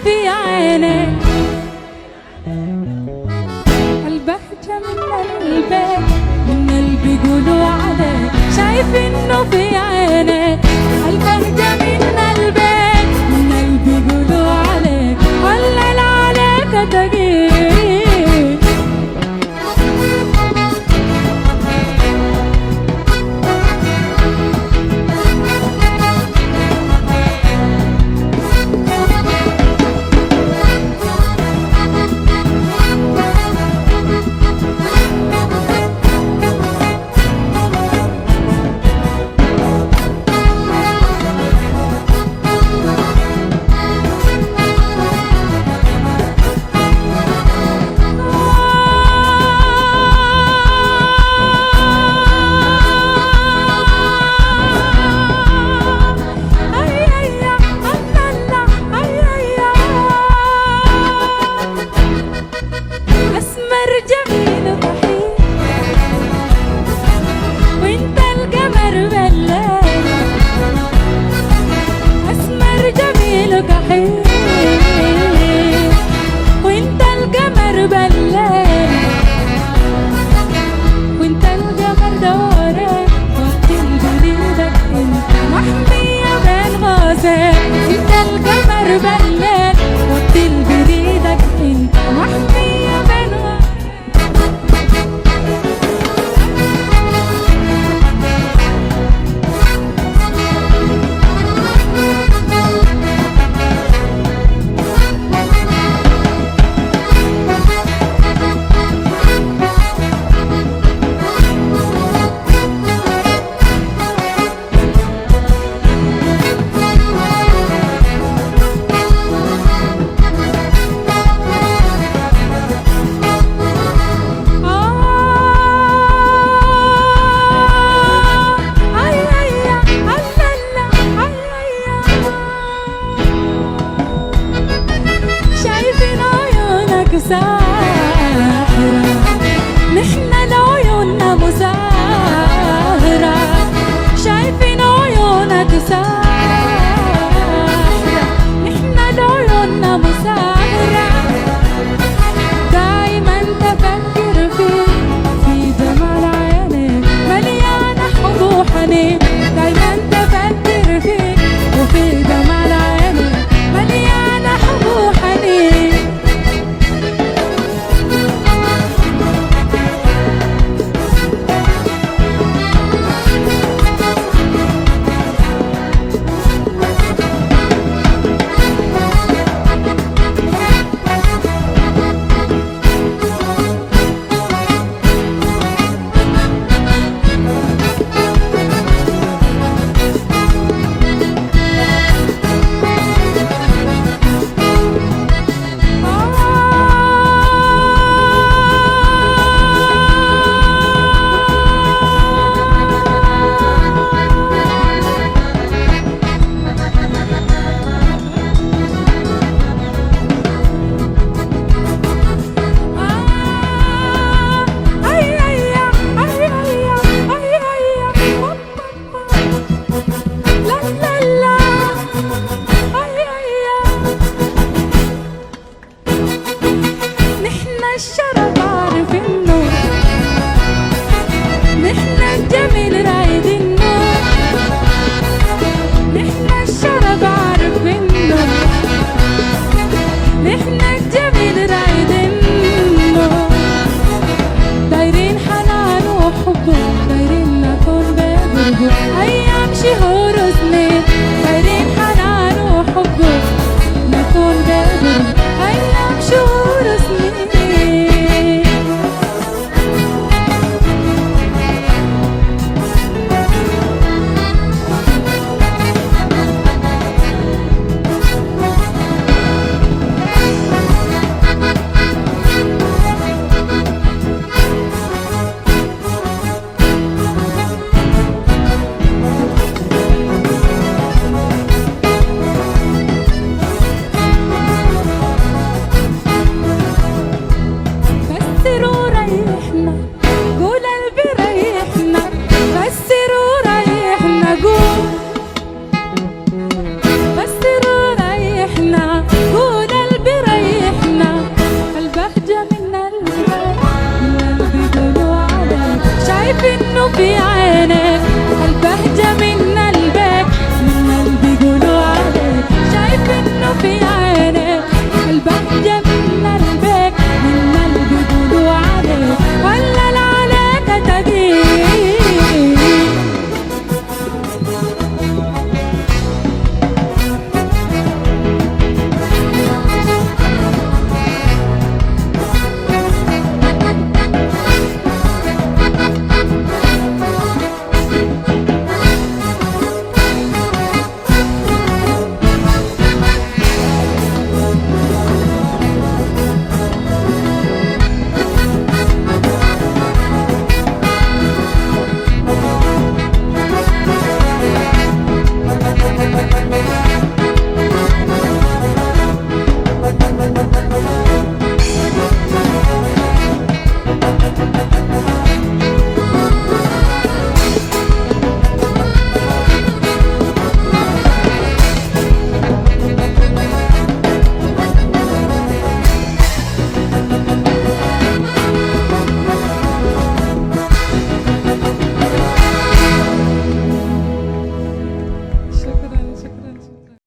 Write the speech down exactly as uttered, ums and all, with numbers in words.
في عينك البهجة من قلبك، من قلبي يقولوا عليك شايف انه في عينك البهجة من قلبك، من قلبي يقولوا عليك ولل عليك تقيل. وانت القمر بلال وانت القمر دورك وطل بريدك انت محمية بين غازك، انت القمر بلال وطل بريدك انت محمية بين غازك. ساحرة نحنا لعيوننا مزاهرة، شايفين عيونك ساحرة نحنا لعيوننا مزاهرة، دايما تفكر فيك في جمال عينك مليانة حب وحنين، دايما تفكر فيك وفي جمال عينك مليانة حب وحنين.